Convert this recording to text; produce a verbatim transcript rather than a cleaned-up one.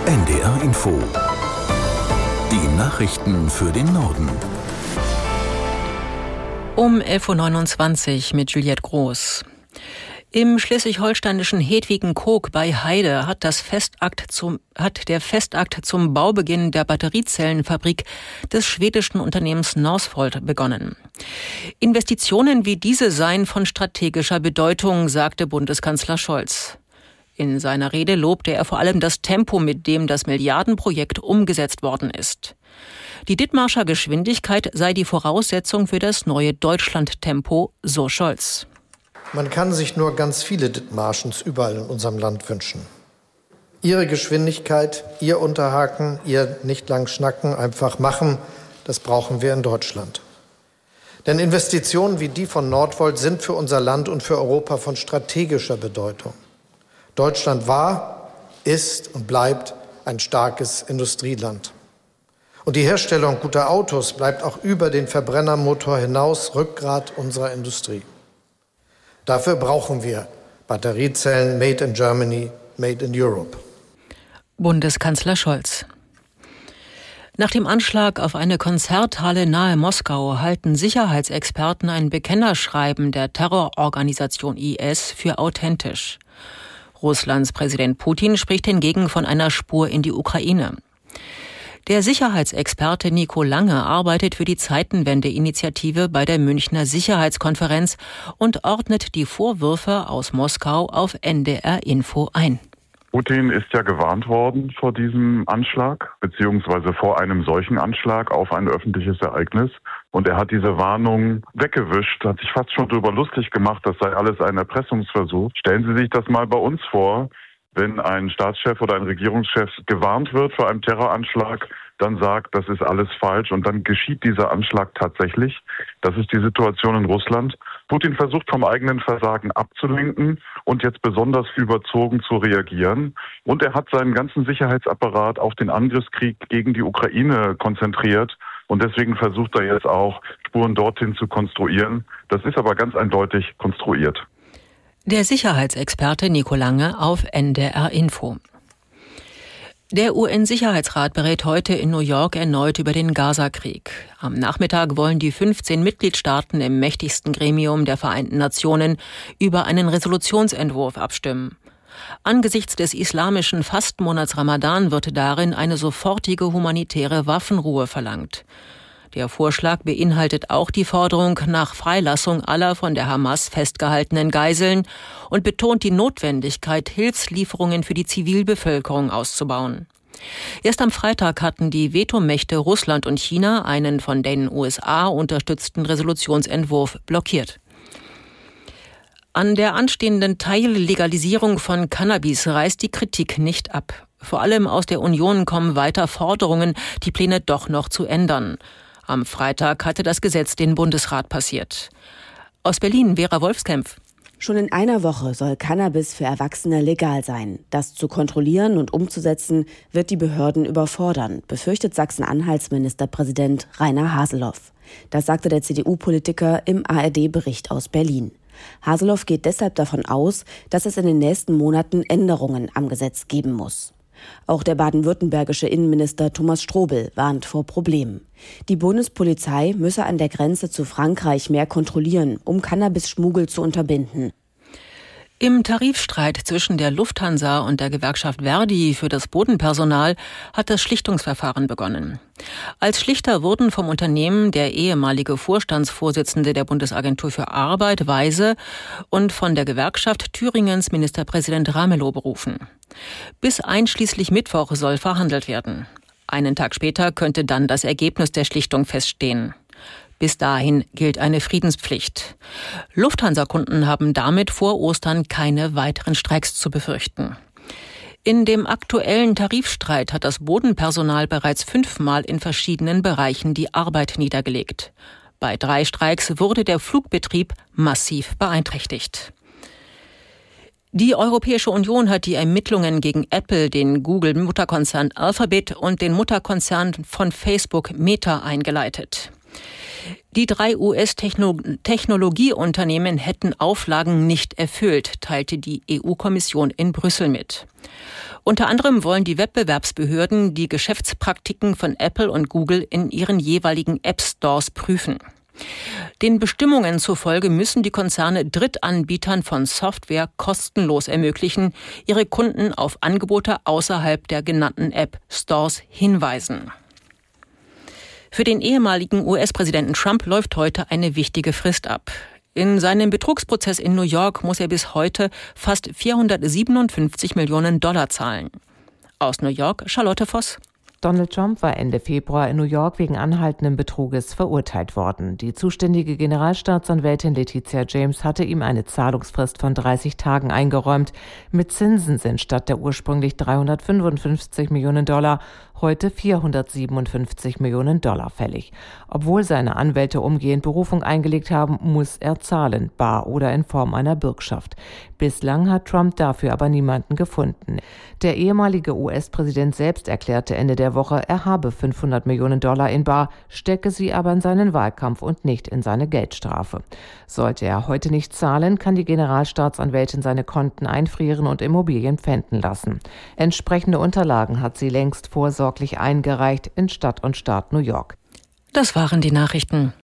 N D R Info. Die Nachrichten für den Norden. Um elf Uhr neunundzwanzig mit Juliette Groß. Im schleswig-holsteinischen Hedwigen-Koog bei Heide hat, das Festakt zum, hat der Festakt zum Baubeginn der Batteriezellenfabrik des schwedischen Unternehmens Northvolt begonnen. Investitionen wie diese seien von strategischer Bedeutung, sagte Bundeskanzler Scholz. In seiner Rede lobte er vor allem das Tempo, mit dem das Milliardenprojekt umgesetzt worden ist. Die Dithmarscher Geschwindigkeit sei die Voraussetzung für das neue Deutschland-Tempo, so Scholz. Man kann sich nur ganz viele Dithmarschens überall in unserem Land wünschen. Ihre Geschwindigkeit, Ihr Unterhaken, Ihr nicht lang schnacken, einfach machen, das brauchen wir in Deutschland. Denn Investitionen wie die von Northvolt sind für unser Land und für Europa von strategischer Bedeutung. Deutschland war, ist und bleibt ein starkes Industrieland. Und die Herstellung guter Autos bleibt auch über den Verbrennermotor hinaus Rückgrat unserer Industrie. Dafür brauchen wir Batteriezellen made in Germany, made in Europe. Bundeskanzler Scholz. Nach dem Anschlag auf eine Konzerthalle nahe Moskau halten Sicherheitsexperten ein Bekennerschreiben der Terrororganisation I S für authentisch. Russlands Präsident Putin spricht hingegen von einer Spur in die Ukraine. Der Sicherheitsexperte Nico Lange arbeitet für die Zeitenwende-Initiative bei der Münchner Sicherheitskonferenz und ordnet die Vorwürfe aus Moskau auf N D R Info ein. Putin ist ja gewarnt worden vor diesem Anschlag, beziehungsweise vor einem solchen Anschlag auf ein öffentliches Ereignis. Und er hat diese Warnung weggewischt, hat sich fast schon darüber lustig gemacht, das sei alles ein Erpressungsversuch. Stellen Sie sich das mal bei uns vor, wenn ein Staatschef oder ein Regierungschef gewarnt wird vor einem Terroranschlag, dann sagt, das ist alles falsch und dann geschieht dieser Anschlag tatsächlich. Das ist die Situation in Russland. Putin versucht vom eigenen Versagen abzulenken und jetzt besonders überzogen zu reagieren. Und er hat seinen ganzen Sicherheitsapparat auf den Angriffskrieg gegen die Ukraine konzentriert. Und deswegen versucht er jetzt auch, Spuren dorthin zu konstruieren. Das ist aber ganz eindeutig konstruiert. Der Sicherheitsexperte Nico Lange auf N D R Info. Der U N-Sicherheitsrat berät heute in New York erneut über den Gaza-Krieg. Am Nachmittag wollen die fünfzehn Mitgliedstaaten im mächtigsten Gremium der Vereinten Nationen über einen Resolutionsentwurf abstimmen. Angesichts des islamischen Fastenmonats Ramadan wird darin eine sofortige humanitäre Waffenruhe verlangt. Der Vorschlag beinhaltet auch die Forderung nach Freilassung aller von der Hamas festgehaltenen Geiseln und betont die Notwendigkeit, Hilfslieferungen für die Zivilbevölkerung auszubauen. Erst am Freitag hatten die Vetomächte Russland und China einen von den U S A unterstützten Resolutionsentwurf blockiert. An der anstehenden Teillegalisierung von Cannabis reißt die Kritik nicht ab. Vor allem aus der Union kommen weiter Forderungen, die Pläne doch noch zu ändern. Am Freitag hatte das Gesetz den Bundesrat passiert. Aus Berlin, Vera Wolfskämpf. Schon in einer Woche soll Cannabis für Erwachsene legal sein. Das zu kontrollieren und umzusetzen, wird die Behörden überfordern, befürchtet Sachsen-Anhalts Ministerpräsident Rainer Haseloff. Das sagte der C D U-Politiker im A R D-Bericht aus Berlin. Haseloff geht deshalb davon aus, dass es in den nächsten Monaten Änderungen am Gesetz geben muss. Auch der baden-württembergische Innenminister Thomas Strobel warnt vor Problemen. Die Bundespolizei müsse an der Grenze zu Frankreich mehr kontrollieren, um Cannabis-Schmuggel zu unterbinden. Im Tarifstreit zwischen der Lufthansa und der Gewerkschaft Verdi für das Bodenpersonal hat das Schlichtungsverfahren begonnen. Als Schlichter wurden vom Unternehmen der ehemalige Vorstandsvorsitzende der Bundesagentur für Arbeit, Weise, und von der Gewerkschaft Thüringens Ministerpräsident Ramelow berufen. Bis einschließlich Mittwoch soll verhandelt werden. Einen Tag später könnte dann das Ergebnis der Schlichtung feststehen. Bis dahin gilt eine Friedenspflicht. Lufthansa-Kunden haben damit vor Ostern keine weiteren Streiks zu befürchten. In dem aktuellen Tarifstreit hat das Bodenpersonal bereits fünfmal in verschiedenen Bereichen die Arbeit niedergelegt. Bei drei Streiks wurde der Flugbetrieb massiv beeinträchtigt. Die Europäische Union hat die Ermittlungen gegen Apple, den Google-Mutterkonzern Alphabet und den Mutterkonzern von Facebook Meta eingeleitet. Die drei U S-Technologieunternehmen hätten Auflagen nicht erfüllt, teilte die E U-Kommission in Brüssel mit. Unter anderem wollen die Wettbewerbsbehörden die Geschäftspraktiken von Apple und Google in ihren jeweiligen App-Stores prüfen. Den Bestimmungen zufolge müssen die Konzerne Drittanbietern von Software kostenlos ermöglichen, ihre Kunden auf Angebote außerhalb der genannten App-Stores hinweisen. Für den ehemaligen U S-Präsidenten Trump läuft heute eine wichtige Frist ab. In seinem Betrugsprozess in New York muss er bis heute fast vierhundertsiebenundfünfzig Millionen Dollar zahlen. Aus New York, Charlotte Voss. Donald Trump war Ende Februar in New York wegen anhaltenden Betruges verurteilt worden. Die zuständige Generalstaatsanwältin Letitia James hatte ihm eine Zahlungsfrist von dreißig Tagen eingeräumt. Mit Zinsen sind statt der ursprünglich dreihundertfünfundfünfzig Millionen Dollar heute vierhundertsiebenundfünfzig Millionen Dollar fällig. Obwohl seine Anwälte umgehend Berufung eingelegt haben, muss er zahlen, bar oder in Form einer Bürgschaft. Bislang hat Trump dafür aber niemanden gefunden. Der ehemalige U S-Präsident selbst erklärte Ende der Woche, er habe fünfhundert Millionen Dollar in bar, stecke sie aber in seinen Wahlkampf und nicht in seine Geldstrafe. Sollte er heute nicht zahlen, kann die Generalstaatsanwältin seine Konten einfrieren und Immobilien pfänden lassen. Entsprechende Unterlagen hat sie längst vorsorglich eingereicht in Stadt und Staat New York. Das waren die Nachrichten.